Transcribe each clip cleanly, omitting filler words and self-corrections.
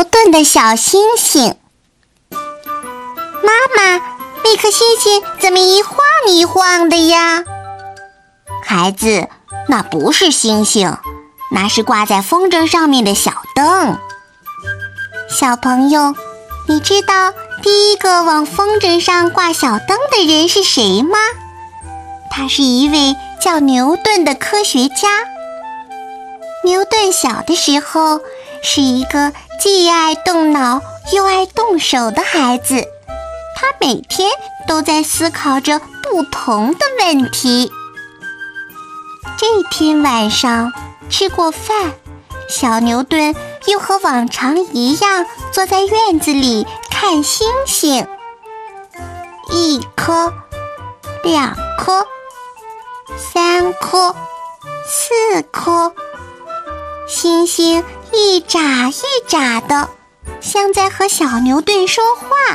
牛顿的小星星。妈妈，那颗星星怎么一晃一晃的呀？孩子，那不是星星，那是挂在风筝上面的小灯。小朋友，你知道第一个往风筝上挂小灯的人是谁吗？他是一位叫牛顿的科学家。牛顿小的时候是一个既爱动脑又爱动手的孩子，他每天都在思考着不同的问题。这天晚上吃过饭，小牛顿又和往常一样坐在院子里看星星。1颗2颗3颗4颗，星星一眨一眨的，像在和小牛顿说话。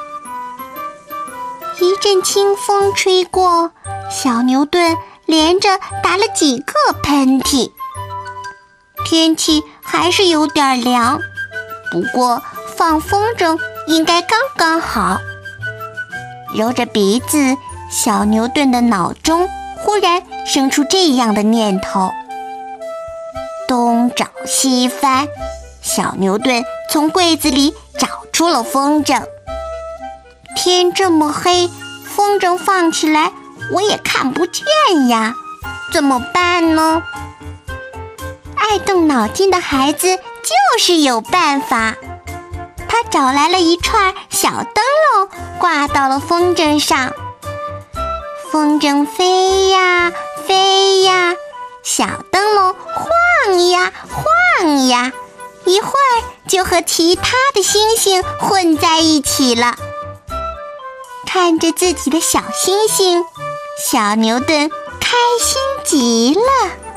一阵清风吹过，小牛顿连着打了几个喷嚏。天气还是有点凉，不过放风筝应该刚刚好。揉着鼻子，小牛顿的脑中忽然生出这样的念头。东找西翻，小牛顿从柜子里找出了风筝。天这么黑，风筝放起来我也看不见呀，怎么办呢？爱动脑筋的孩子就是有办法。他找来了一串小灯笼，挂到了风筝上。风筝飞呀飞呀，小灯笼晃呀晃呀，一会儿就和其他的星星混在一起了。看着自己的小星星，小牛顿开心极了。